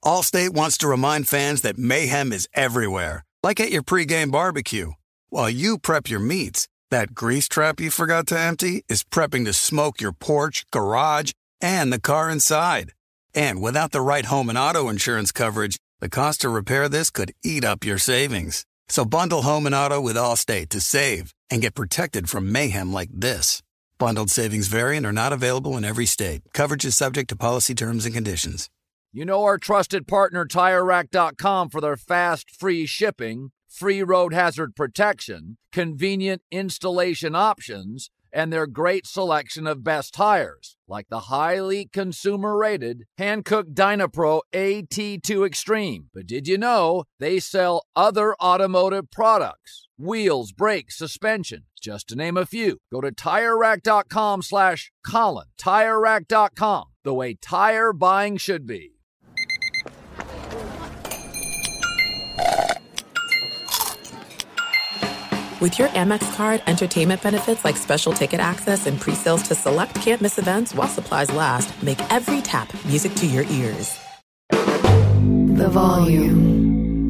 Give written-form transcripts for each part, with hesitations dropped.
Allstate wants to remind fans that mayhem is everywhere, like at your pregame barbecue. While you prep your meats, that grease trap you forgot to empty is prepping to smoke your porch, garage, and the car inside. And without the right home and auto insurance coverage, the cost to repair this could eat up your savings. So bundle home and auto with Allstate to save and get protected from mayhem like this. Bundled savings vary and are not available in every state. Coverage is subject to policy terms and conditions. You know our trusted partner TireRack.com for their fast, free shipping, free road hazard protection, convenient installation options, and their great selection of best tires, like the highly consumer-rated Hankook Dynapro AT2 Extreme. But did you know they sell other automotive products? Wheels, brakes, suspension, just to name a few. Go to TireRack.com/Colin. TireRack.com, the way tire buying should be. With your Amex card, entertainment benefits like special ticket access and pre-sales to select can't-miss events while supplies last make every tap music to your ears. The volume.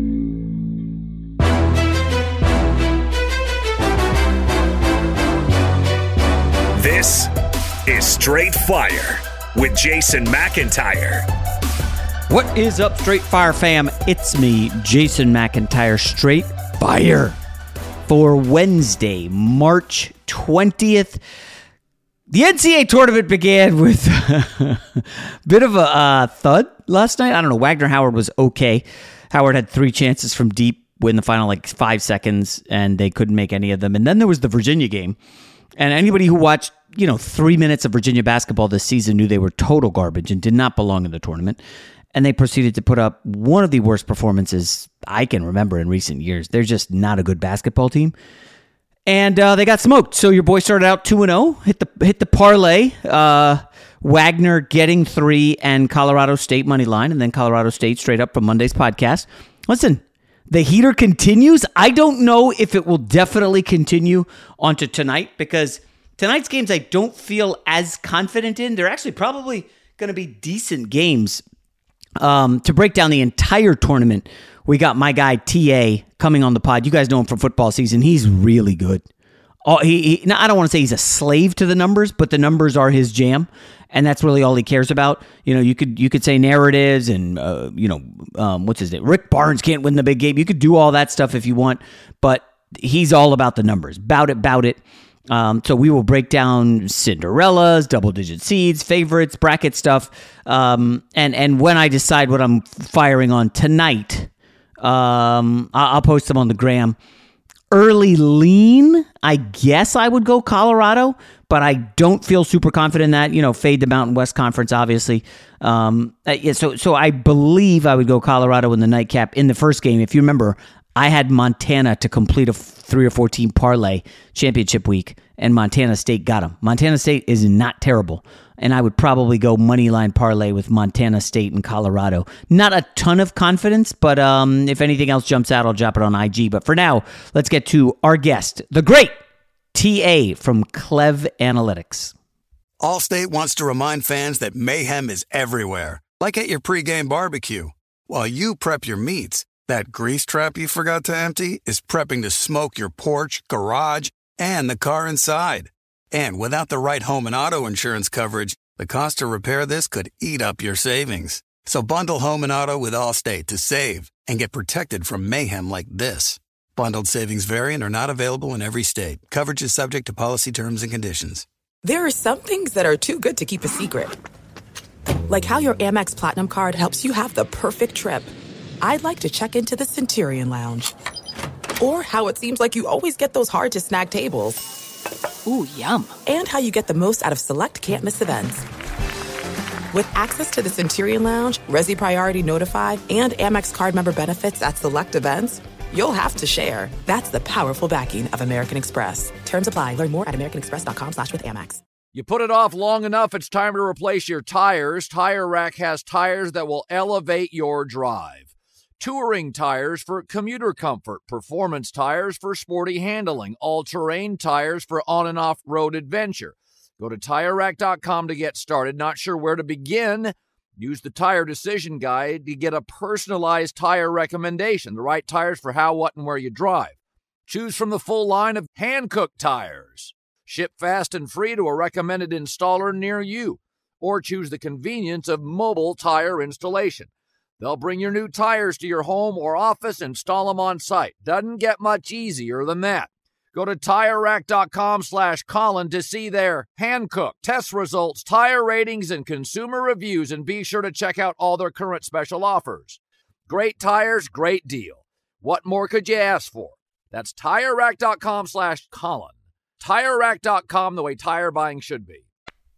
This is Straight Fire with Jason McIntyre. What is up, Straight Fire fam? It's me, Jason McIntyre, Straight Fire. For Wednesday, March 20th, the NCAA tournament began with a bit of a thud last night. I don't know. Wagner Howard was okay. Howard had 3 chances from deep in the final 5 seconds, and they couldn't make any of them. And then there was the Virginia game. And anybody who watched, 3 minutes of Virginia basketball this season knew they were total garbage and did not belong in the tournament. And they proceeded to put up one of the worst performances I can remember in recent years. They're just not a good basketball team. And they got smoked. So your boy started out 2-0, hit the parlay. Wagner getting 3 and Colorado State money line, and then Colorado State straight up from Monday's podcast. Listen, the heater continues. I don't know if it will definitely continue onto tonight, because tonight's games I don't feel as confident in. They're actually probably going to be decent games. To break down the entire tournament, we got my guy TA coming on the pod. You guys know him from football season. He's really good. Now, I don't want to say he's a slave to the numbers, but the numbers are his jam, and that's really all he cares about. You could say narratives and what's his name? Rick Barnes can't win the big game. You could do all that stuff if you want, but he's all about the numbers. Bout it. So we will break down Cinderellas, double-digit seeds, favorites, bracket stuff, and when I decide what I'm firing on tonight, I'll post them on the gram. Early lean, I guess I would go Colorado, but I don't feel super confident in that. Fade the Mountain West Conference, obviously. So I believe I would go Colorado in the nightcap in the first game. If you remember, I had Montana to complete a 3 or 4 team parlay championship week, and Montana State got them. Montana State is not terrible, and I would probably go moneyline parlay with Montana State and Colorado. Not a ton of confidence, but if anything else jumps out, I'll drop it on IG. But for now, let's get to our guest, the great TA from Clev Analytics. Allstate wants to remind fans that mayhem is everywhere, like at your pregame barbecue. While you prep your meats, that grease trap you forgot to empty is prepping to smoke your porch, garage, and the car inside. And without the right home and auto insurance coverage, the cost to repair this could eat up your savings. So bundle home and auto with Allstate to save and get protected from mayhem like this. Bundled savings vary and are not available in every state. Coverage is subject to policy terms and conditions. There are some things that are too good to keep a secret. Like how your Amex Platinum card helps you have the perfect trip. I'd like to check into the Centurion Lounge. Or how it seems like you always get those hard-to-snag tables. Ooh, yum. And how you get the most out of select can't-miss events. With access to the Centurion Lounge, Resi Priority Notify, and Amex card member benefits at select events, you'll have to share. That's the powerful backing of American Express. Terms apply. Learn more at americanexpress.com/withAmex. You put it off long enough, it's time to replace your tires. Tire Rack has tires that will elevate your drive. Touring tires for commuter comfort, performance tires for sporty handling, all-terrain tires for on- and off-road adventure. Go to TireRack.com to get started. Not sure where to begin? Use the Tire Decision Guide to get a personalized tire recommendation, the right tires for how, what, and where you drive. Choose from the full line of hand-cooked tires. Ship fast and free to a recommended installer near you. Or choose the convenience of mobile tire installation. They'll bring your new tires to your home or office, install them on site. Doesn't get much easier than that. Go to TireRack.com/Colin to see their hand-cooked test results, tire ratings, and consumer reviews, and be sure to check out all their current special offers. Great tires, great deal. What more could you ask for? That's TireRack.com/Colin. TireRack.com, the way tire buying should be.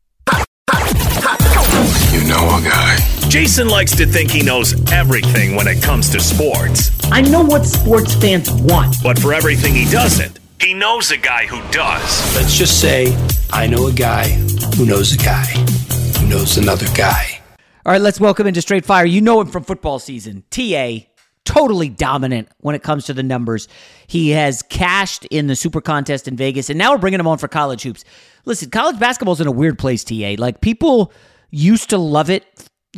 You know a guy. Jason likes to think he knows everything when it comes to sports. I know what sports fans want. But for everything he doesn't, he knows a guy who does. Let's just say I know a guy who knows a guy who knows another guy. All right, let's welcome into Straight Fire. You know him from football season. TA, totally dominant when it comes to the numbers. He has cashed in the Super Contest in Vegas, and now we're bringing him on for college hoops. Listen, college basketball's in a weird place, TA. Like, people used to love it,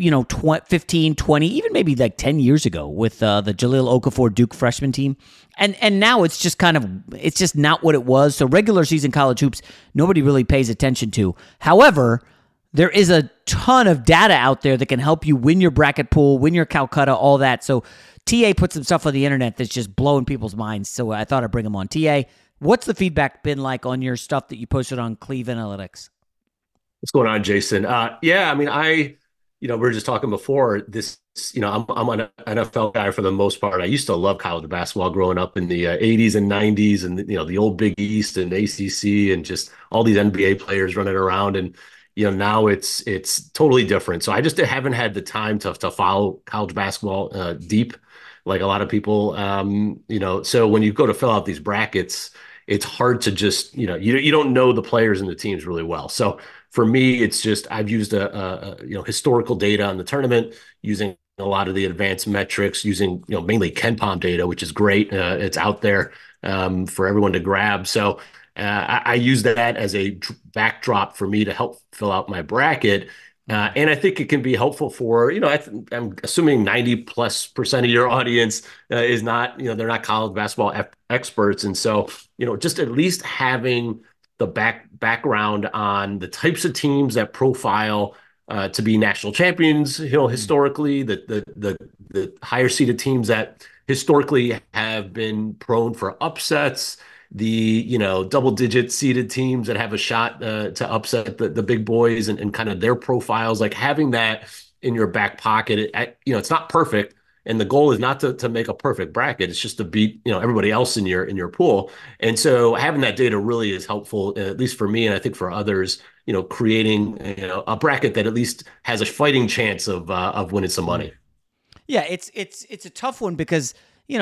15, 20, even maybe like 10 years ago with the Jahlil Okafor Duke freshman team. And now it's just it's just not what it was. So regular season college hoops, nobody really pays attention to. However, there is a ton of data out there that can help you win your bracket pool, win your Calcutta, all that. So TA put some stuff on the internet that's just blowing people's minds. So I thought I'd bring him on. TA, what's the feedback been like on your stuff that you posted on Cleve Analytics? What's going on, Jason? We were just talking before this, I'm an NFL guy for the most part. I used to love college basketball growing up in the 80s and 90s and, the old Big East and ACC and just all these NBA players running around. And, now it's totally different. So I just haven't had the time to follow college basketball deep like a lot of people, So when you go to fill out these brackets, it's hard to just, you don't know the players and the teams really well. So for me, it's just I've used a historical data on the tournament, using a lot of the advanced metrics, using mainly KenPom data, which is great. It's out there for everyone to grab. So I use that as a backdrop for me to help fill out my bracket. And I think it can be helpful for, I'm assuming 90+% of your audience is not, they're not college basketball experts. And so, just at least having the background on the types of teams that profile to be national champions, historically, the higher seeded teams that historically have been prone for upsets, the double-digit seeded teams that have a shot to upset the big boys and kind of their profiles, like having that in your back pocket. It's not perfect, and the goal is not to make a perfect bracket. It's just to beat everybody else in your pool. And so having that data really is helpful, at least for me, and I think for others. Creating a bracket that at least has a fighting chance of winning some money. Yeah, it's a tough one because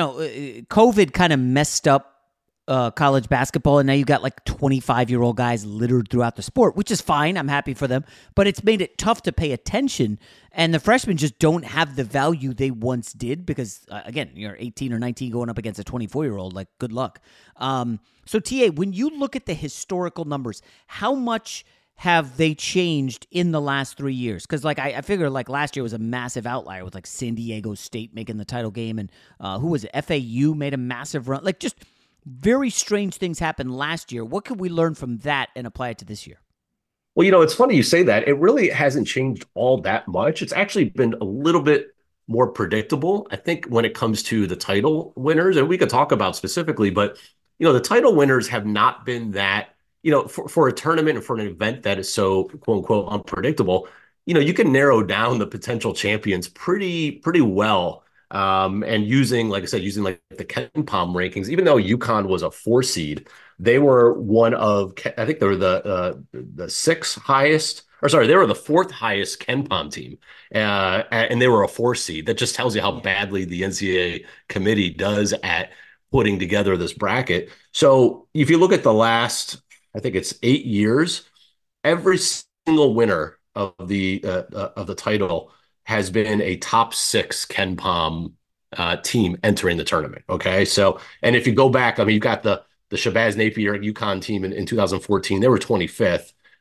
COVID kind of messed up college basketball, and now you got like 25-year-old guys littered throughout the sport, which is fine. I'm happy for them, but it's made it tough to pay attention, and the freshmen just don't have the value they once did because, again, you're 18 or 19 going up against a 24-year-old. Like, good luck. So, TA, when you look at the historical numbers, how much have they changed in the last 3 years? Because, I figure, last year was a massive outlier with, San Diego State making the title game, and who was it? FAU made a massive run. Just very strange things happened last year. What could we learn from that and apply it to this year? Well, it's funny you say that. It really hasn't changed all that much. It's actually been a little bit more predictable, I think, when it comes to the title winners. And we could talk about specifically, but, the title winners have not been that, for a tournament and for an event that is so, quote unquote, unpredictable, you can narrow down the potential champions pretty well. And using, like I said, the KenPom rankings, even though UConn was a 4 seed, they were one of, I think they were the 6th highest, they were the 4th highest KenPom team. And they were a 4 seed. That just tells you how badly the NCAA committee does at putting together this bracket. So if you look at the last, I think it's 8 years, every single winner of the title has been a top 6 KenPom team entering the tournament. Okay. So, and if you go back, you've got the Shabazz Napier UConn team in 2014, they were 25th.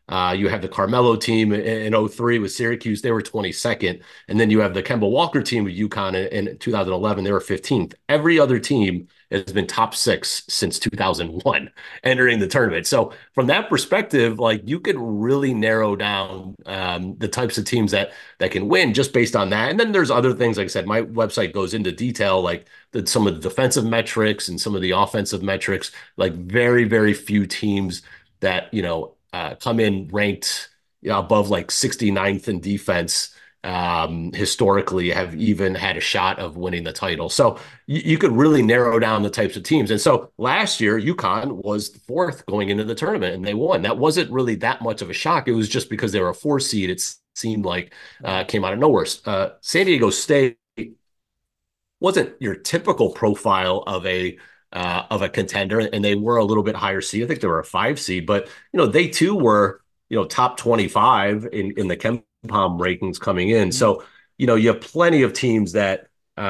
You have the Carmelo team in 03 with Syracuse. They were 22nd. And then you have the Kemba Walker team with UConn in 2011. They were 15th. Every other team has been top 6 since 2001 entering the tournament. So from that perspective, like, you could really narrow down the types of teams that can win just based on that. And then there's other things, like I said, my website goes into detail, like some of the defensive metrics and some of the offensive metrics. Like, very, very few teams that, come in ranked above like 69th in defense historically have even had a shot of winning the title. So you could really narrow down the types of teams. And so last year, UConn was 4th going into the tournament, and they won. That wasn't really that much of a shock. It was just because they were a 4 seed. It seemed like came out of nowhere. San Diego State wasn't your typical profile of a contender, and they were a little bit higher seed. I think they were a 5 seed, but they too were top 25 in the KenPom rankings coming in. So you have plenty of teams that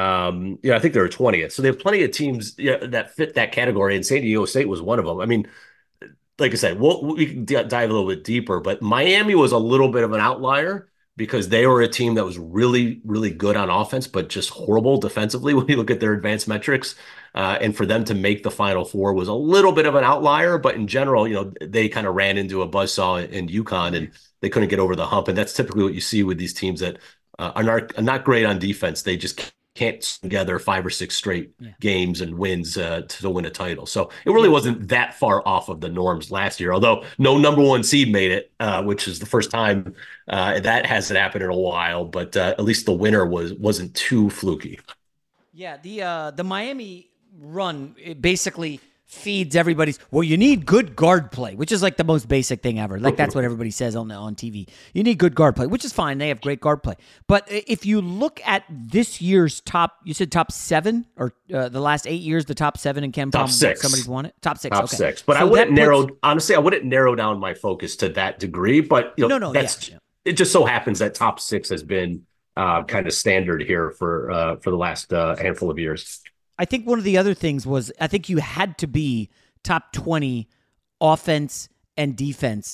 I think they were 20th. So they have plenty of teams that fit that category, and San Diego State was one of them. I mean, like I said, we can dive a little bit deeper, but Miami was a little bit of an outlier because they were a team that was really, really good on offense, but just horrible defensively when you look at their advanced metrics. And for them to make the Final Four was a little bit of an outlier, but in general, they kind of ran into a buzzsaw in UConn and they couldn't get over the hump. And that's typically what you see with these teams that are not great on defense. They just can't together 5 or 6 straight games and wins to win a title. So it really wasn't that far off of the norms last year, although no number 1 seed made it, which is the first time that hasn't happened in a while. But at least the winner wasn't too fluky. Yeah, the Miami run, it basically feeds everybody's, well, you need good guard play, which is like the most basic thing ever. Like, that's what everybody says on TV. You need good guard play, which is fine. They have great guard play. But if you look at this year's you said top 7 or the last 8 years, the top 7 in KenPom, top 6. Somebody's won it. Top 6. Top okay. 6. But so honestly, I wouldn't narrow down my focus to that degree. But it just so happens that top 6 has been kind of standard here for the last handful of years. I think one of the other things was, I think you had to be top 20 offense and defense,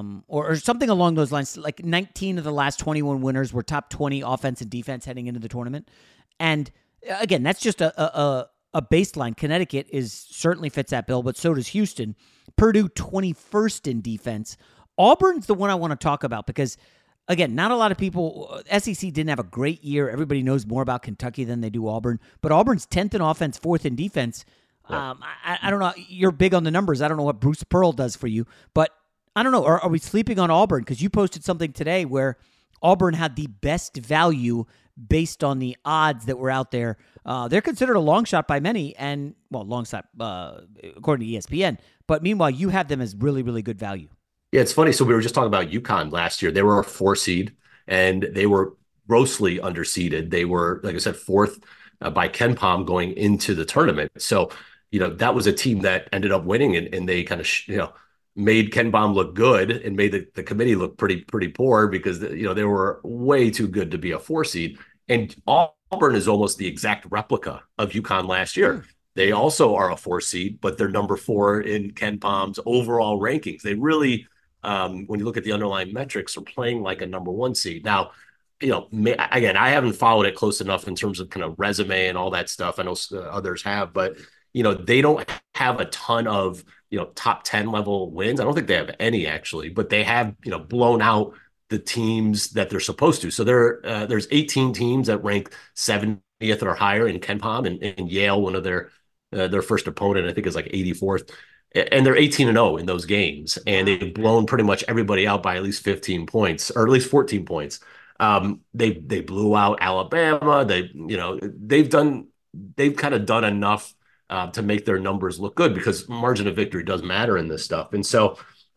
or something along those lines. Like 19 of the last 21 winners were top 20 offense and defense heading into the tournament. And again, that's just a baseline. Connecticut certainly fits that bill, but so does Houston. Purdue 21st in defense. Auburn's the one I want to talk about because, again, not a lot of people, SEC didn't have a great year. Everybody knows more about Kentucky than they do Auburn. But Auburn's 10th in offense, 4th in defense. Yeah. I don't know. You're big on the numbers. I don't know what Bruce Pearl does for you. But I don't know. Are we sleeping on Auburn? Because you posted something today where Auburn had the best value based on the odds that were out there. They're considered a long shot by many. And, well, long shot according to ESPN. But meanwhile, you have them as really, really good value. Yeah, it's funny. So we were just talking about UConn last year. They were a 4 seed, and they were grossly underseeded. They were, like I said, 4th by KenPom going into the tournament. So, that was a team that ended up winning, and they kind of, made KenPom look good and made the committee look pretty poor because, they were way too good to be a 4 seed. And Auburn is almost the exact replica of UConn last year. They also are a 4 seed, but they're number 4 in KenPom's overall rankings. They really, when you look at the underlying metrics, are playing like a number 1 seed. Now, again, I haven't followed it close enough in terms of kind of resume and all that stuff. I know others have, but, they don't have a ton of, top 10 level wins. I don't think they have any actually, but they have, blown out the teams that they're supposed to. So there's 18 teams that rank 70th or higher in KenPom, and Yale, one of their first opponent, I think is like 84th. And they're 18-0 in those games, and they've blown pretty much everybody out by at least 15 points, or at least 14 points. They blew out Alabama. They've kind of done enough to make their numbers look good because margin of victory does matter in this stuff. And so,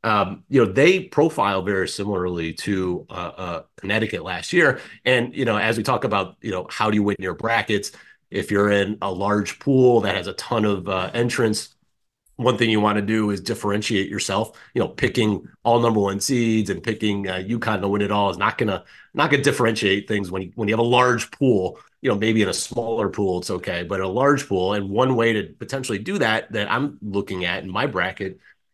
they profile very similarly to Connecticut last year. And as we talk about, how do you win your brackets? If you're in a large pool that has a ton of entrants, one thing you want to do is differentiate yourself. Picking all number 1 seeds and picking UConn to win it all is not gonna differentiate things when you have a large pool. Maybe in a smaller pool it's okay, but a large pool, and one way to potentially do that I'm looking at in my bracket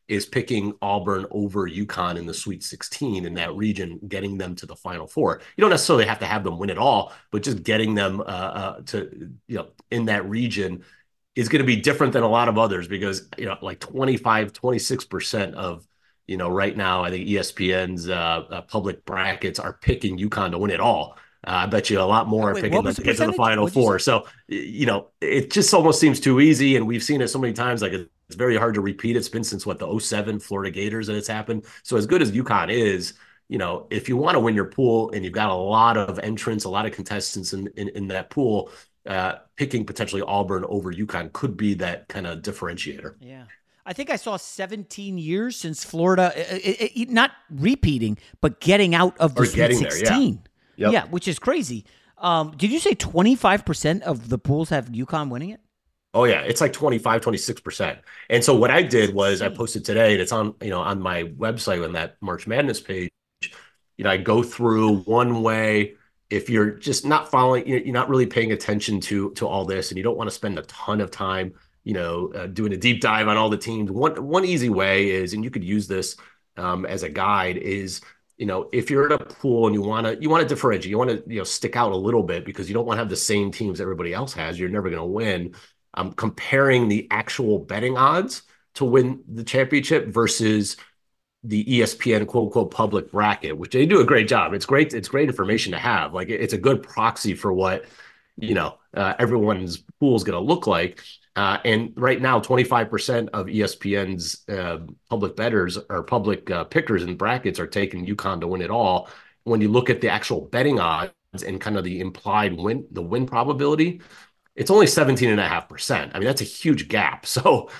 is picking Auburn over UConn in the Sweet 16 in that region, getting them to the Final Four. You don't necessarily have to have them win it all, but just getting them to, in that region is going to be different than a lot of others because, like 25, 26% of, right now, I think ESPN's public brackets are picking UConn to win it all. I bet you a lot more are picking them to get to the Final Four. So, it just almost seems too easy. And we've seen it so many times, like it's very hard to repeat. It's been since the 07 Florida Gators that it's happened. So as good as UConn is, if you want to win your pool and you've got a lot of entrants, a lot of contestants in that pool, picking potentially Auburn over UConn could be that kind of differentiator. Yeah. I think I saw 17 years since Florida, not repeating, but getting out of the Sweet 16. There, yeah. Yeah, which is crazy. Did you say 25% of the pools have UConn winning it? Oh, yeah. It's like 25, 26%. And so what I did was I posted today, and it's on, on my website on that March Madness page, I go through one way. If you're just not following, you're not really paying attention to all this, and you don't want to spend a ton of time, doing a deep dive on all the teams. One easy way is, and you could use this as a guide, is if you're in a pool and you want to differentiate, you want to stick out a little bit because you don't want to have the same teams everybody else has. You're never going to win. Comparing the actual betting odds to win the championship versus the ESPN quote unquote public bracket, which they do a great job. It's great information to have. Like it's a good proxy for what everyone's pool is going to look like. And right now, 25% of ESPN's public bettors or public pickers and brackets are taking UConn to win it all. When you look at the actual betting odds and kind of the implied win probability, it's only 17.5%. I mean, that's a huge gap. So,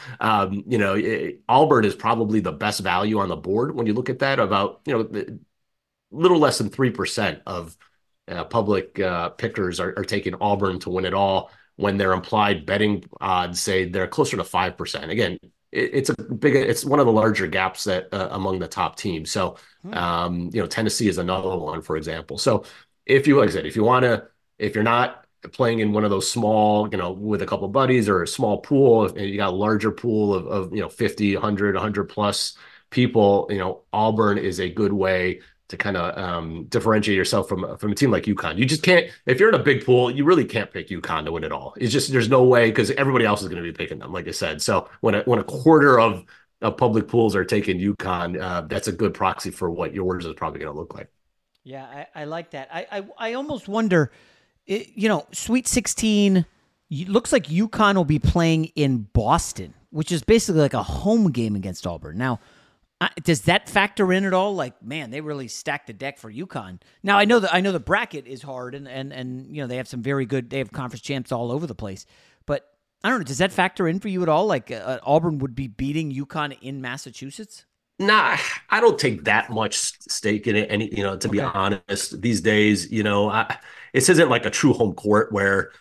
Auburn is probably the best value on the board. When you look at that, about, little less than 3% of public pickers are taking Auburn to win it all, when their implied betting odds say they're closer to 5%. Again, it's one of the larger gaps that among the top teams. So, Tennessee is another one, for example. So if you're not playing in one of those small, with a couple of buddies or a small pool, and you got a larger pool of 50, 100 plus people, Auburn is a good way to kind of differentiate yourself from a team like UConn. You just can't, if you're in a big pool, you really can't pick UConn to win it all. It's just, there's no way, because everybody else is going to be picking them, like I said. So when a quarter of public pools are taking UConn, that's a good proxy for what yours is probably going to look like. Yeah, I like that. I almost wonder, Sweet 16, looks like UConn will be playing in Boston, which is basically like a home game against Auburn. Now, does that factor in at all? Like, man, they really stacked the deck for UConn. Now, I know the bracket is hard, and they have some very good. They have conference champs all over the place. But I don't know. Does that factor in for you at all? Like, Auburn would be beating UConn in Massachusetts? Nah, I don't take that much stake in it. To be honest, these days, this isn't like a true home court where,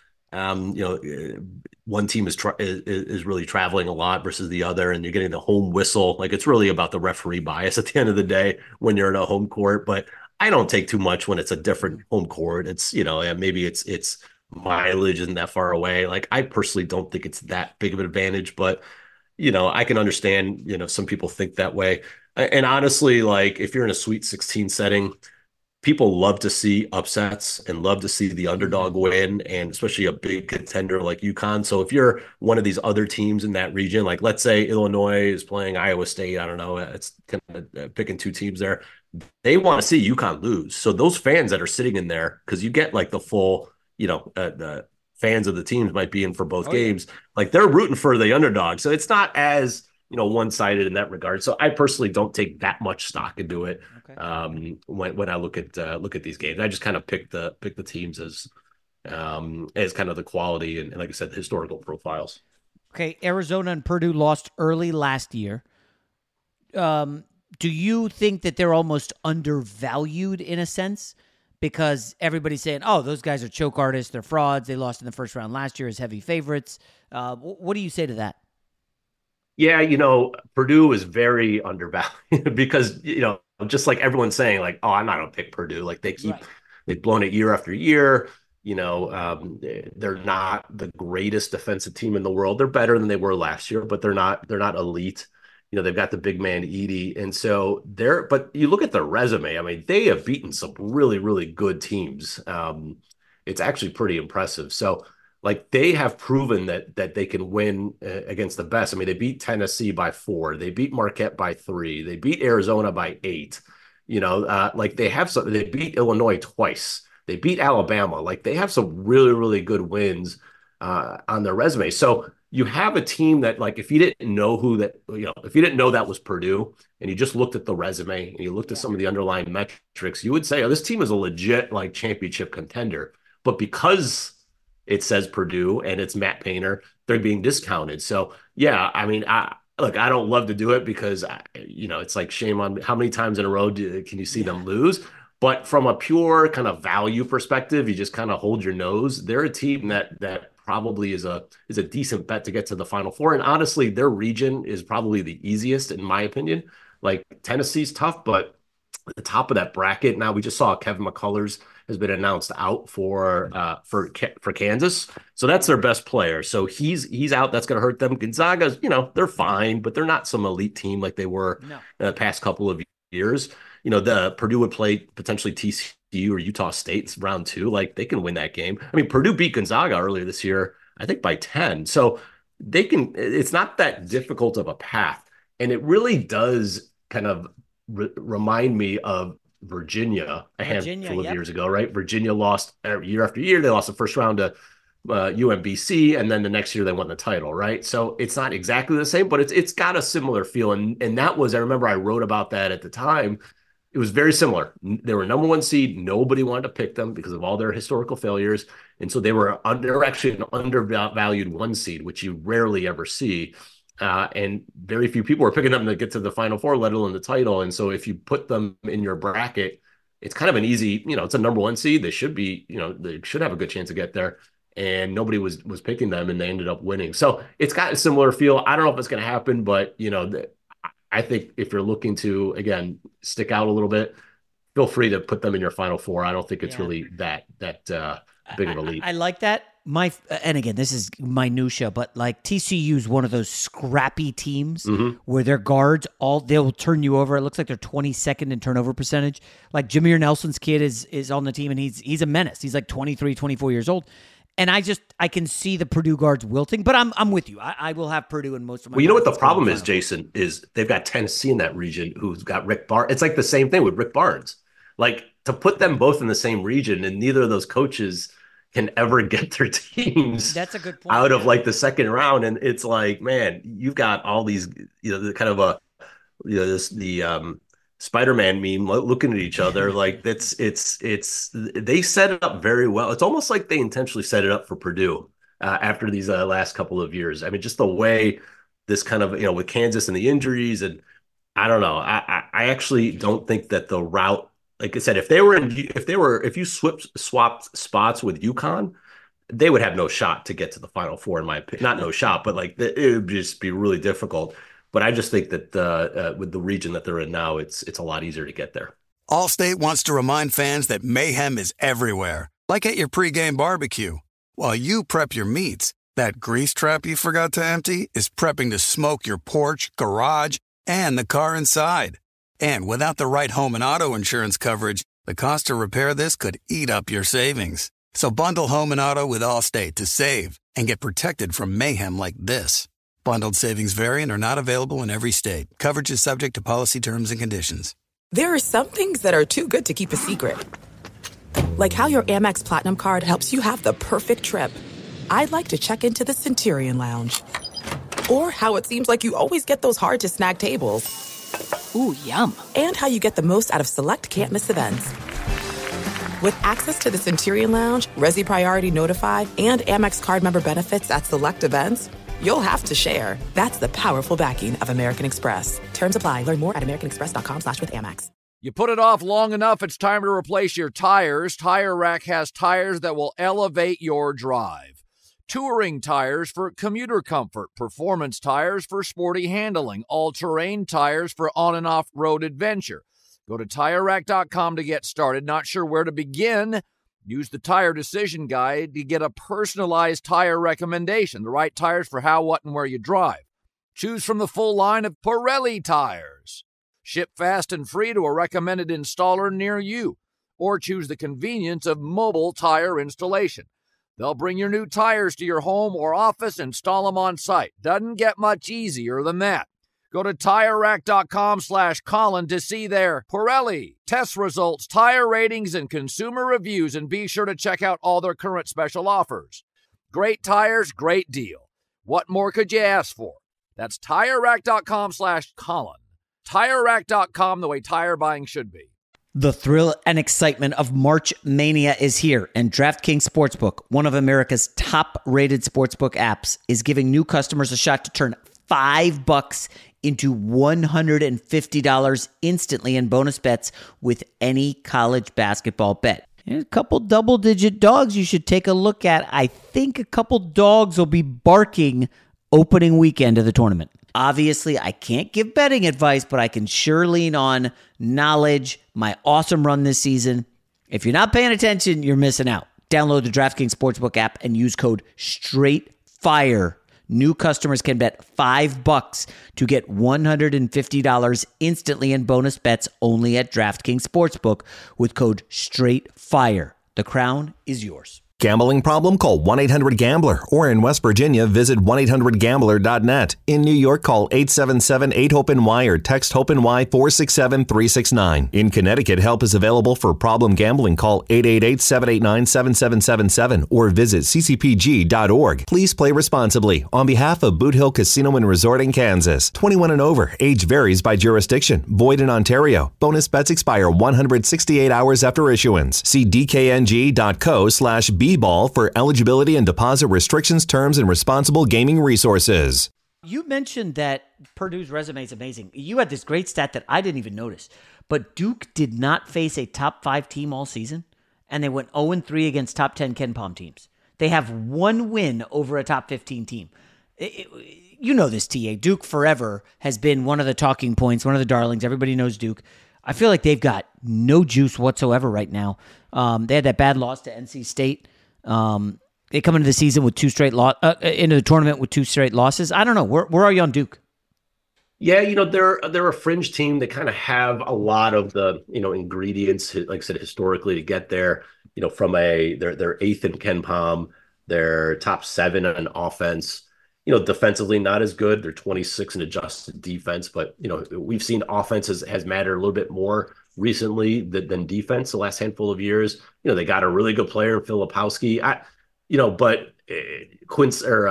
one team is really traveling a lot versus the other, and you're getting the home whistle. Like, it's really about the referee bias at the end of the day when you're in a home court. But I don't take too much when it's a different home court. It's, maybe it's mileage isn't that far away. Like, I personally don't think it's that big of an advantage, but I can understand, some people think that way. And honestly, like, if you're in a Sweet 16 setting, people love to see upsets and love to see the underdog win, and especially a big contender like UConn. So if you're one of these other teams in that region, like let's say Illinois is playing Iowa State, I don't know, it's kind of picking two teams there. They want to see UConn lose. So those fans that are sitting in there, because you get like the full, the fans of the teams might be in for both games. Like, they're rooting for the underdog. So it's not as, one-sided in that regard. So I personally don't take that much stock into it. When I look at these games, I just kind of pick the teams as kind of the quality and like I said, the historical profiles. Okay, Arizona and Purdue lost early last year. Do you think that they're almost undervalued in a sense? Because everybody's saying, oh, those guys are choke artists, they're frauds, they lost in the first round last year as heavy favorites. What do you say to that? Yeah, Purdue is very undervalued because, just like everyone's saying, like, oh, I'm not going to pick Purdue. Like, they've blown it year after year. They're not the greatest defensive team in the world. They're better than they were last year, but they're not elite. they've got the big man Edey. And so but you look at their resume, I mean, they have beaten some really, really good teams. It's actually pretty impressive. So like they have proven that they can win against the best. I mean, they beat Tennessee by 4. They beat Marquette by 3. They beat Arizona by 8. Like they beat Illinois twice. They beat Alabama. Like they have some really, really good wins on their resume. So you have a team that, like, if you didn't know if you didn't know that was Purdue and you just looked at the resume and you looked at some of the underlying metrics, you would say, oh, this team is a legit like championship contender. But because it says Purdue and it's Matt Painter, they're being discounted. So yeah, I mean, I don't love to do it because it's like shame on how many times in a row can you see them lose? But from a pure kind of value perspective, you just kind of hold your nose. They're a team that probably is a decent bet to get to the Final Four. And honestly, their region is probably the easiest, in my opinion. Like Tennessee's tough, but at the top of that bracket now, we just saw Kevin McCullers has been announced out for Kansas. So that's their best player. So he's out. That's going to hurt them. Gonzaga's, they're fine, but they're not some elite team like they were in the past couple of years. The Purdue would play potentially TCU or Utah State's round 2. Like they can win that game. I mean, Purdue beat Gonzaga earlier this year, I think by 10. So it's not that difficult of a path. And it really does kind of remind me of Virginia handful of years ago, right? Virginia lost year after year. They lost the first round to UMBC, and then the next year they won the title, right? So it's not exactly the same, but it's got a similar feel. And that was, I remember I wrote about that at the time. It was very similar. They were number 1 seed. Nobody wanted to pick them because of all their historical failures. And so they were actually an undervalued 1 seed, which you rarely ever see. And very few people were picking them to get to the Final Four, let alone the title. And so if you put them in your bracket, it's kind of an easy, it's a number 1 seed. They should be, they should have a good chance to get there. And nobody was picking them, and they ended up winning. So it's got a similar feel. I don't know if it's going to happen, but, I think if you're looking to, again, stick out a little bit, feel free to put them in your Final Four. I don't think it's really that big of a leap. I like that. And again, this is minutia, but like TCU is one of those scrappy teams where their guards they'll turn you over. It looks like they're 22nd in turnover percentage. Like Jameer Nelson's kid is on the team, and he's a menace. He's like 23, 24 years old. And I can see the Purdue guards wilting, but I'm with you. I will have Purdue in most of my. Well, you know what the problem is, Jason, is they've got Tennessee in that region who's got Rick Barnes. It's like the same thing with Rick Barnes. Like to put them both in the same region, and neither of those coaches can ever get their teams That's a good point, out of like the second round. And it's like, man, you've got all these, the kind of the Spider-Man meme looking at each other. Like they set it up very well. It's almost like they intentionally set it up for Purdue after these last couple of years. I mean, just the way this kind of, with Kansas and the injuries, and I don't know. I actually don't think that the route, like I said, if you swapped spots with UConn, they would have no shot to get to the Final Four, in my opinion. Not no shot, but like it would just be really difficult. But I just think that with the region that they're in now, it's a lot easier to get there. Allstate wants to remind fans that mayhem is everywhere, like at your pregame barbecue. While you prep your meats, that grease trap you forgot to empty is prepping to smoke your porch, garage, and the car inside. And without the right home and auto insurance coverage, the cost to repair this could eat up your savings. So bundle home and auto with Allstate to save and get protected from mayhem like this. Bundled savings vary and are not available in every state. Coverage is subject to policy terms and conditions. There are some things that are too good to keep a secret. Like how your Amex Platinum card helps you have the perfect trip. I'd like to check into the Centurion Lounge. Or how it seems like you always get those hard-to-snag tables. Ooh, yum. And how you get the most out of select can't-miss events. With access to the Centurion Lounge, Resi Priority Notify, and Amex card member benefits at select events, you'll have to share. That's the powerful backing of American Express. Terms apply. Learn more at americanexpress.com/withAmex. You put it off long enough, it's time to replace your tires. Tire Rack has tires that will elevate your drive. Touring tires for commuter comfort, performance tires for sporty handling, all-terrain tires for on- and off-road adventure. Go to TireRack.com to get started. Not sure where to begin? Use the Tire Decision Guide to get a personalized tire recommendation, the right tires for how, what, and where you drive. Choose from the full line of Pirelli tires. Ship fast and free to a recommended installer near you. Or choose the convenience of mobile tire installation. They'll bring your new tires to your home or office and install them on site. Doesn't get much easier than that. Go to TireRack.com/Colin to see their Pirelli test results, tire ratings, and consumer reviews, and be sure to check out all their current special offers. Great tires, great deal. What more could you ask for? That's TireRack.com/Colin. TireRack.com, the way tire buying should be. The thrill and excitement of March Mania is here, and DraftKings Sportsbook, one of America's top-rated sportsbook apps, is giving new customers a shot to turn $5 into $150 instantly in bonus bets with any college basketball bet. And a couple double-digit dogs you should take a look at. I think a couple dogs will be barking opening weekend of the tournament. Obviously, I can't give betting advice, but I can sure lean on knowledge, my awesome run this season. If you're not paying attention, you're missing out. Download the DraftKings Sportsbook app and use code STRAIGhtFIRE. New customers can bet $5 to get $150 instantly in bonus bets only at DraftKings Sportsbook with code STRAIGhtFIRE. The crown is yours. Gambling problem? Call 1-800-GAMBLER. Or in West Virginia, visit 1-800-GAMBLER.net. In New York, call 877-8-HOPE-NY or text HOPE-NY 467-369. In Connecticut, help is available for problem gambling. Call 888-789-7777 or visit ccpg.org. Please play responsibly. On behalf of Boot Hill Casino and Resort in Kansas. 21 and over. Age varies by jurisdiction. Void in Ontario. Bonus bets expire 168 hours after issuance. See dkng.co/B ball for eligibility and deposit restrictions, terms, and responsible gaming resources. You mentioned that Purdue's resume is amazing. You had this great stat that I didn't even notice, but Duke did not face a top 5 team all season, and they went 0-3 against top 10 KenPom teams. They have one win over a top 15 team. You know this, TA. Duke forever has been one of the talking points, one of the darlings. Everybody knows Duke. I feel like they've got no juice whatsoever right now. They had that bad loss to NC State. They come into the season with into the tournament with 2 straight losses. I don't know. Where are you on Duke? Yeah, they're a fringe team. They kind of have a lot of the ingredients, like I said, historically to get there. From they're 8th in KenPom, they're top 7 on offense. Defensively not as good. They're 26 in adjusted defense, but we've seen offense has mattered a little bit more recently than defense the last handful of years. They got a really good player in Filipowski. But Quince or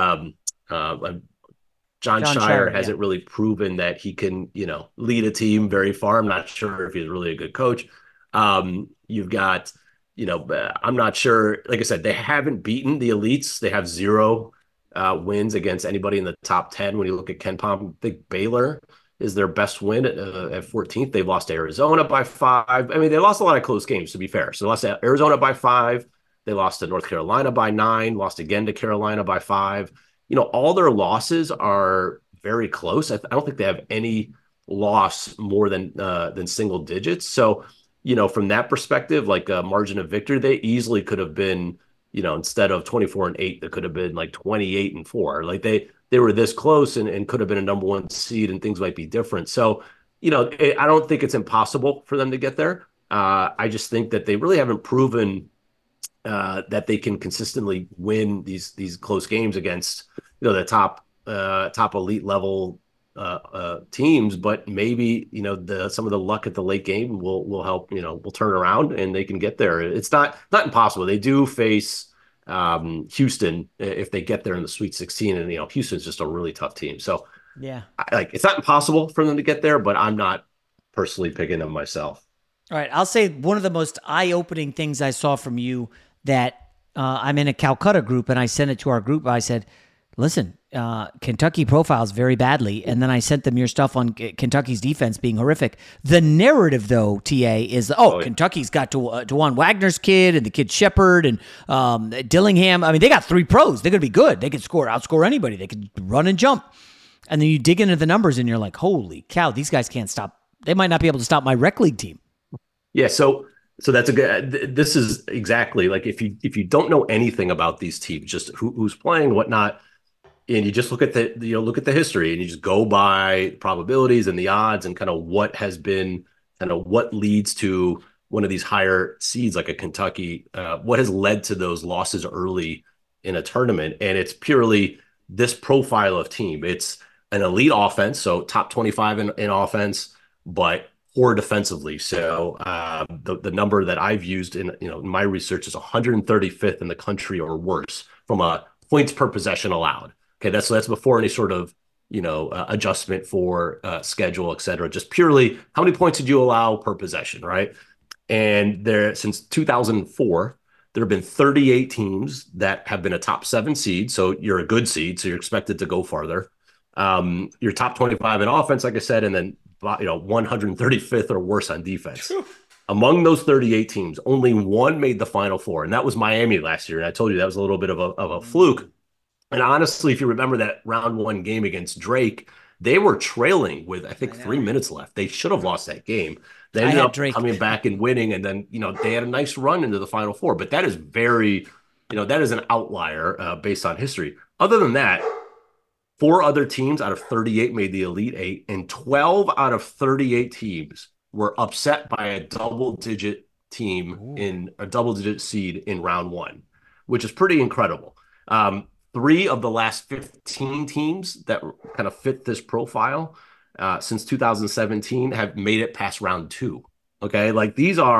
John Shire hasn't really proven that he can, lead a team very far. I'm not sure if he's really a good coach. You've got, I'm not sure. Like I said, they haven't beaten the elites. They have 0 wins against anybody in the top 10. When you look at KenPom, I think Baylor is their best win at 14th. They've lost to Arizona by 5. I mean, they lost a lot of close games, to be fair. So they lost to Arizona by 5. They lost to North Carolina by 9, lost again to Carolina by 5. All their losses are very close. I don't think they have any loss more than single digits. So, from that perspective, like a margin of victory, they easily could have been, instead of 24-8, they could have been like 28-4. Like they were this close and could have been a number 1 seed, and things might be different. So, I don't think it's impossible for them to get there. I just think that they really haven't proven that they can consistently win these close games against the top elite level teams. But maybe some of the luck at the late game will help. Will turn around and they can get there. It's not impossible. They do face Houston if they get there in the Sweet 16, and Houston's just a really tough team. So yeah, it's not impossible for them to get there, but I'm not personally picking them myself. All right, I'll say one of the most eye-opening things I saw from you that I'm in a Calcutta group, and I sent it to our group. I said, listen, Kentucky profiles very badly, and then I sent them your stuff on Kentucky's defense being horrific. The narrative, though, TA, is, Kentucky's got DeJuan Wagner's kid and the kid Shepard and Dillingham. I mean, they got 3 pros. They're going to be good. They can outscore anybody. They can run and jump. And then you dig into the numbers, and you're like, holy cow, these guys can't stop. They might not be able to stop my rec league team. Yeah, so that's a good. This is exactly like if you don't know anything about these teams, just who's playing, whatnot. and you just look at the history, and you just go by probabilities and the odds and kind of what has been kind of what leads to one of these higher seeds like a Kentucky, what has led to those losses early in a tournament. And it's purely this profile of team. It's an elite offense, so top 25 in offense, but poor defensively. So the number that I've used in my research is 135th in the country or worse from a points per possession allowed. Okay, that's before any sort of adjustment for schedule, et cetera. Just purely how many points did you allow per possession, right? And since 2004, there have been 38 teams that have been a top 7 seed. So you're a good seed, so you're expected to go farther. You're top 25 in offense, like I said, and then 135th or worse on defense. Whew. Among those 38 teams, only one made the Final Four, and that was Miami last year. And I told you that was a little bit of a fluke. And honestly, if you remember that round 1 game against Drake, they were trailing with, I think, 3 minutes left. They should have lost that game. They ended up coming back and winning, and then they had a nice run into the Final Four. But that is that is an outlier based on history. Other than that, 4 other teams out of 38 made the Elite 8, and 12 out of 38 teams were upset by a double-digit team in a double-digit seed in round 1, which is pretty incredible. 3 of the last 15 teams that kind of fit this profile since 2017 have made it past round 2. Okay, like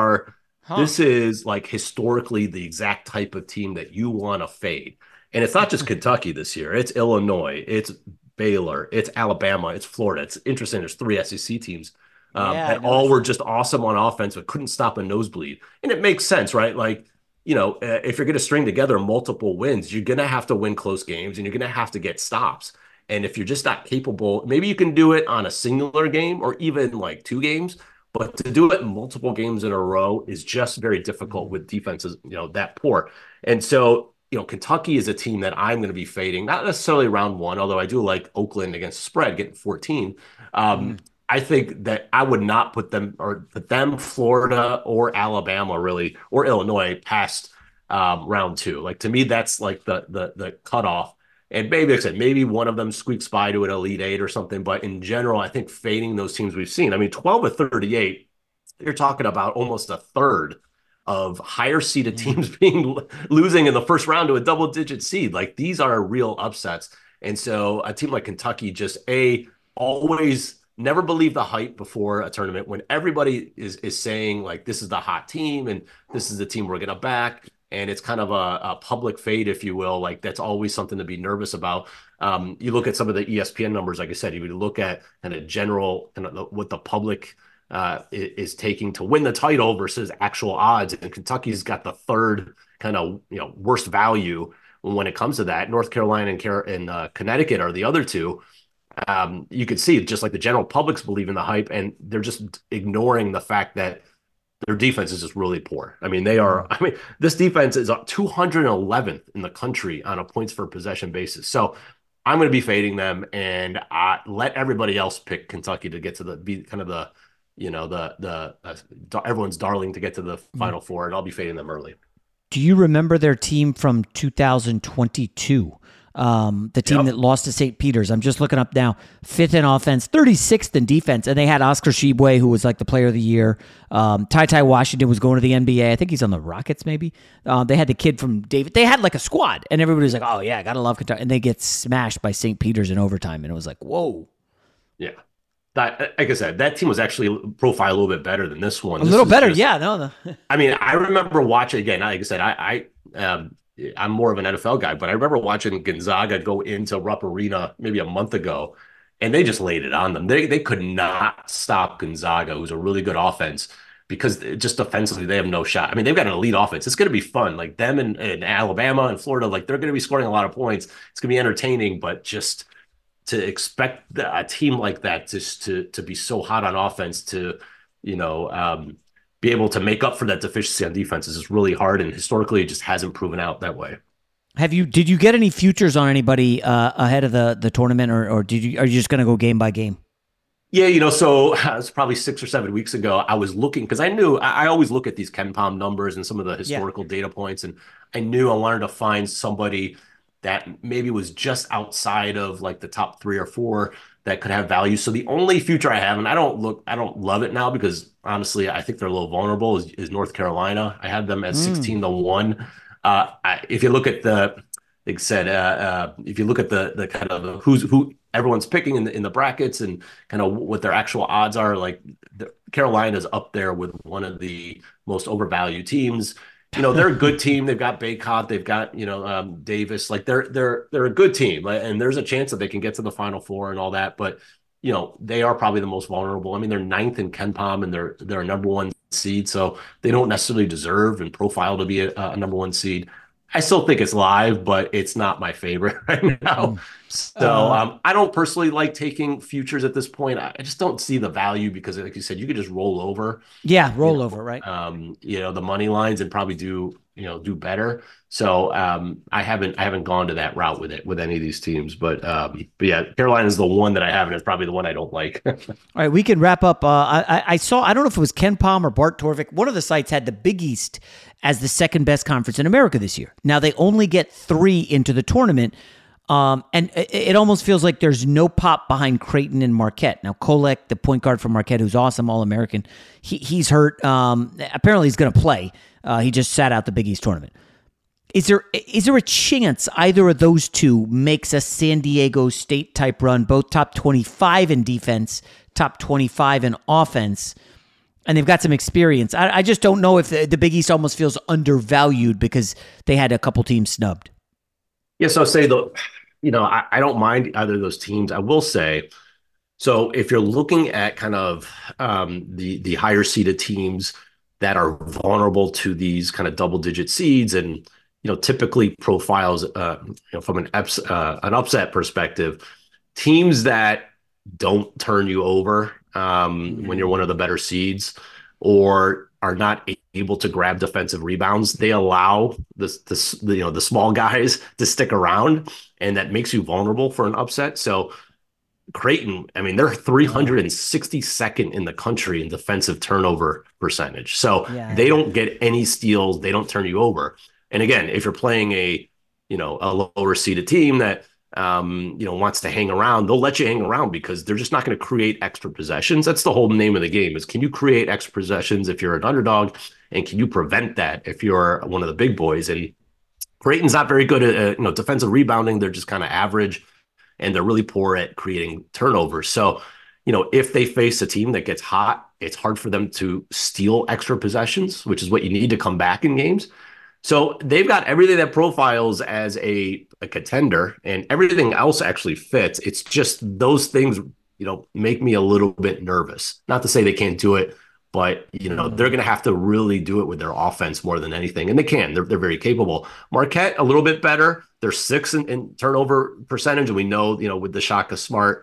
this is like historically the exact type of team that you want to fade. And it's not just Kentucky this year. It's Illinois, it's Baylor, it's Alabama, it's Florida. It's interesting. There's 3 SEC teams that all were just awesome on offense, but couldn't stop a nosebleed. And it makes sense, right? Like, if you're going to string together multiple wins, you're going to have to win close games, and you're going to have to get stops. And if you're just not capable, maybe you can do it on a singular game or even like 2 games, but to do it multiple games in a row is just very difficult with defenses, that poor. And so, Kentucky is a team that I'm going to be fading, not necessarily round 1, although I do like Oakland against the spread, getting 14. I think that I would not put them, Florida or Alabama really, or Illinois past round 2. Like, to me, that's like the cutoff. And maybe, like I said, maybe one of them squeaks by to an Elite 8 or something. But in general, I think fading those teams we've seen. I mean, 12 of 38, you're talking about almost a third of higher seeded teams losing in the first round to a double-digit seed. Like, these are real upsets. And so a team like Kentucky just always never believe the hype before a tournament when everybody is saying like this is the hot team and this is the team we're going to back. And it's kind of a public fade, if you will. Like, that's always something to be nervous about. You look at some of the ESPN numbers, like I said, you would look at kind of general what the public is taking to win the title versus actual odds. And Kentucky's got the third kind of worst value when it comes to that. North Carolina and Connecticut are the other 2. You could see just like the general public's believing the hype, and they're just ignoring the fact that their defense is just really poor. I mean, this defense is 211th in the country on a points per possession basis. So I'm going to be fading them, and let everybody else pick Kentucky to get to be kind of the everyone's darling to get to the Final Four, and I'll be fading them early. Do you remember their team from 2022? The team that lost to St. Peter's. I'm just looking up now. 5th in offense, 36th in defense, and they had Oscar Tshiebwe, who was like the player of the year. Ty Washington was going to the NBA. I think he's on the Rockets, maybe. They had the kid from David. They had like a squad, and everybody was like, "Oh yeah, gotta love Kentucky." And they get smashed by St. Peter's in overtime, and it was like, "Whoa." Yeah, like I said, that team was actually profiled a little bit better than this one. A little better, yeah. No. I mean, I remember watching again. Like I said, I'm more of an NFL guy, but I remember watching Gonzaga go into Rupp Arena maybe a month ago, and they just laid it on them. They could not stop Gonzaga, who's a really good offense, because just defensively they have no shot. I mean, they've got an elite offense. It's going to be fun. Like them in Alabama and Florida, like they're going to be scoring a lot of points. It's going to be entertaining, but just to expect a team like that just to be so hot on offense to, be able to make up for that deficiency on defense is just really hard, and historically it just hasn't proven out that way. Did you get any futures on anybody ahead of the tournament, or are you just going to go game by game? Yeah, so it was probably 6 or 7 weeks ago. I was looking because I knew I always look at these KenPom numbers and some of the historical data points, and I knew I wanted to find somebody that maybe was just outside of like the top 3 or 4 that could have value. So the only future I have, and I don't love it now because honestly, I think they're a little vulnerable, is North Carolina. I had them at 16-1. If you look at if you look at the kind of who everyone's picking in the brackets and kind of what their actual odds are, like Carolina's up there with one of the most overvalued teams. They're a good team. They've got Baycott. They've got, Davis. Like they're a good team, and there's a chance that they can get to the Final Four and all that. But, they are probably the most vulnerable. I mean, they're 9th in KenPom and they're a number 1 seed. So they don't necessarily deserve and profile to be a number 1 seed. I still think it's live, but it's not my favorite right now. So I don't personally like taking futures at this point. I just don't see the value because, like you said, you could just roll over. Yeah, roll over, right? The money lines and probably do better. So I haven't gone to that route with any of these teams. But yeah, Carolina is the one that I have, and it's probably the one I don't like. All right, we can wrap up. I saw, I don't know if it was KenPom or Bart Torvik. One of the sites had the Big East as the second best conference in America this year. Now they only get 3 into the tournament. And it almost feels like there's no pop behind Creighton and Marquette. Now, Kolek, the point guard from Marquette, who's awesome, All-American, he's hurt. Apparently, he's going to play. He just sat out the Big East tournament. Is there a chance either of those two makes a San Diego State-type run, both top 25 in defense, top 25 in offense, and they've got some experience? I just don't know if the Big East almost feels undervalued because they had a couple teams snubbed. Yeah, so I'll say I don't mind either of those teams. I will say, so if you're looking at kind of the higher seeded teams that are vulnerable to these kind of double-digit seeds, and typically profiles from an upset perspective, teams that don't turn you over when you're one of the better seeds or are not able to grab defensive rebounds, they allow the small guys to stick around, and that makes you vulnerable for an upset. So Creighton, I mean, they're 362nd in the country in defensive turnover percentage. So they don't get any steals, they don't turn you over. And again, if you're playing a lower seeded team that wants to hang around, they'll let you hang around because they're just not going to create extra possessions. That's the whole name of the game, is can you create extra possessions if you're an underdog, and can you prevent that if you're one of the big boys? And Creighton's not very good at defensive rebounding. They're just kind of average, and they're really poor at creating turnovers. So, if they face a team that gets hot, it's hard for them to steal extra possessions, which is what you need to come back in games. So they've got everything that profiles as a contender, and everything else actually fits. It's just those things, make me a little bit nervous. Not to say they can't do it, but they're going to have to really do it with their offense more than anything, and they can. They're very capable. Marquette a little bit better. They're 6th in turnover percentage, and we know with the Shaka Smart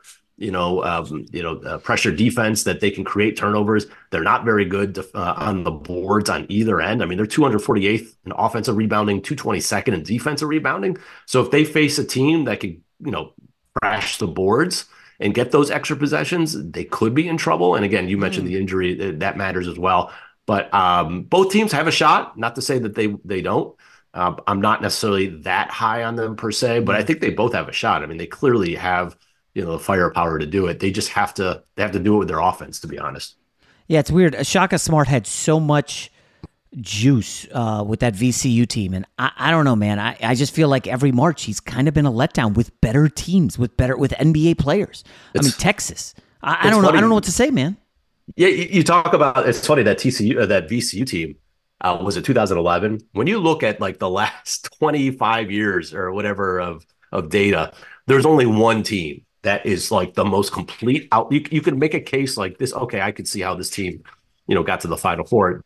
pressure defense that they can create turnovers. They're not very good on the boards on either end. I mean, they're 248th in offensive rebounding, 222nd in defensive rebounding. So if they face a team that can, crash the boards and get those extra possessions, they could be in trouble. And again, you mentioned the injury, that matters as well. But both teams have a shot, not to say that they don't. I'm not necessarily that high on them per se, but I think they both have a shot. I mean, they clearly have the firepower to do it. They just have to do it with their offense, to be honest. Yeah, it's weird. Shaka Smart had so much juice with that VCU team, and I don't know, man. I just feel like every March he's kind of been a letdown with better teams, with NBA players. I mean, Texas. I don't know. I don't know what to say, man. Yeah, you talk about, it's funny that that VCU team was it 2011. When you look at like the last 25 years or whatever of data, there's only one team that is like the most complete out. You could make a case like this. Okay, I could see how this team, got to the Final Four.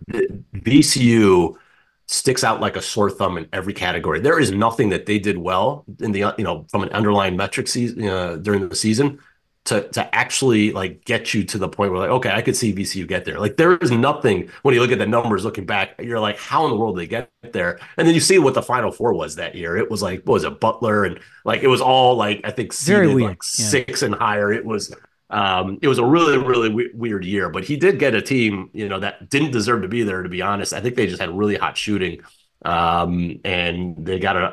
VCU sticks out like a sore thumb in every category. There is nothing that they did well in the, from an underlying metric season during the season to actually like get you to the point where like, okay, I could see VCU get there. Like there is nothing when you look at the numbers looking back, you're like, how in the world did they get there? And then you see what the Final Four was that year. It was like, what was it, Butler? And like, it was all like, I think seeded like 6 and higher. It was a really, really weird year, but he did get a team, that didn't deserve to be there, to be honest. I think they just had really hot shooting. And they got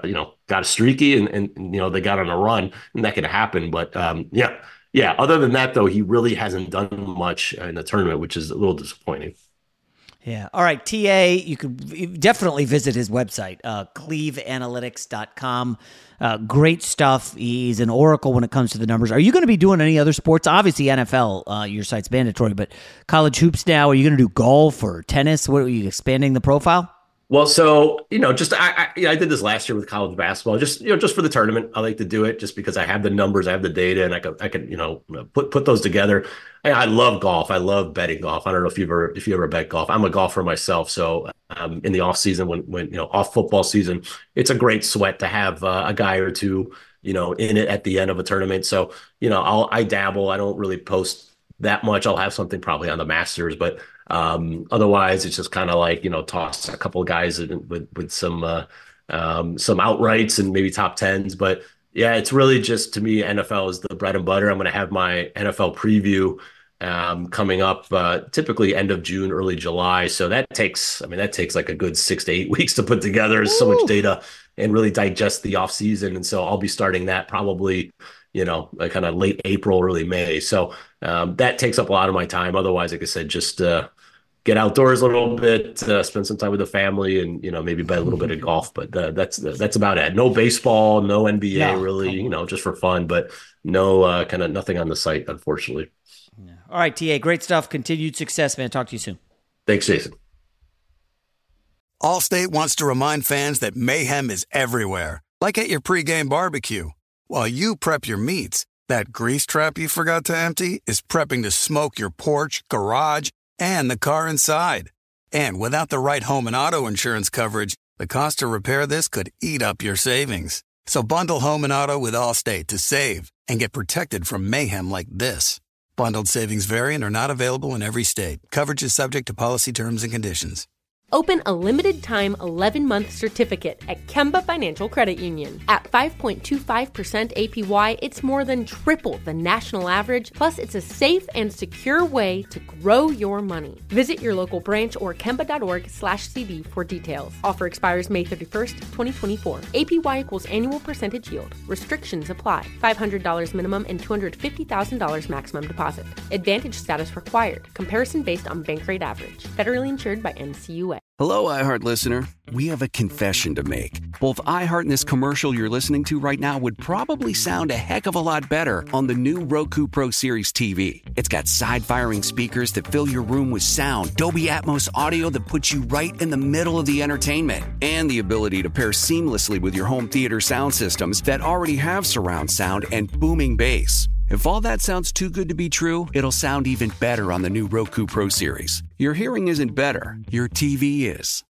got a streaky and they got on a run, and that could happen. But yeah. Other than that, though, he really hasn't done much in the tournament, which is a little disappointing. Yeah. All right, TA, you could definitely visit his website, cleveanalytics.com. Great stuff. He's an oracle when it comes to the numbers. Are you going to be doing any other sports? Obviously, NFL, your site's mandatory, but college hoops now, are you going to do golf or tennis? What are you expanding the profile? Well, so, just I did this last year with college basketball, just for the tournament. I like to do it just because I have the numbers, I have the data, and I can put those together. I love golf. I love betting golf. I don't know if you ever bet golf. I'm a golfer myself. So in the off season, when off football season, it's a great sweat to have a guy or two, in it at the end of a tournament. So, I dabble. I don't really post that much. I'll have something probably on the Masters, but otherwise it's just kind of like, toss a couple of guys with some outrights and maybe top tens. But yeah, it's really just, to me, NFL is the bread and butter. I'm going to have my NFL preview coming up typically end of June, early July. So that takes like a good 6 to 8 weeks to put together. There's so much data and really digest the off season. And so I'll be starting that probably, like kind of late April, early May. So that takes up a lot of my time. Otherwise, like I said, just get outdoors a little bit, spend some time with the family, and maybe bet a little bit of golf. But that's about it. No baseball, no NBA, really. Just for fun, but no kind of nothing on the site, unfortunately. Yeah. All right, TA, great stuff. Continued success, man. Talk to you soon. Thanks, Jason. Allstate wants to remind fans that mayhem is everywhere, like at your pregame barbecue. While you prep your meats, that grease trap you forgot to empty is prepping to smoke your porch, garage, and the car inside. And without the right home and auto insurance coverage, the cost to repair this could eat up your savings. So bundle home and auto with Allstate to save and get protected from mayhem like this. Bundled savings vary and are not available in every state. Coverage is subject to policy terms and conditions. Open a limited-time 11-month certificate at Kemba Financial Credit Union. At 5.25% APY, it's more than triple the national average, plus it's a safe and secure way to grow your money. Visit your local branch or kemba.org/CD for details. Offer expires May 31st, 2024. APY equals annual percentage yield. Restrictions apply. $500 minimum and $250,000 maximum deposit. Advantage status required. Comparison based on bank rate average. Federally insured by NCUA. Hello, iHeart listener. We have a confession to make. Both iHeart and this commercial you're listening to right now would probably sound a heck of a lot better on the new Roku Pro Series TV. It's got side-firing speakers that fill your room with sound, Dolby Atmos audio that puts you right in the middle of the entertainment, and the ability to pair seamlessly with your home theater sound systems that already have surround sound and booming bass. If all that sounds too good to be true, it'll sound even better on the new Roku Pro Series. Your hearing isn't better, your TV is.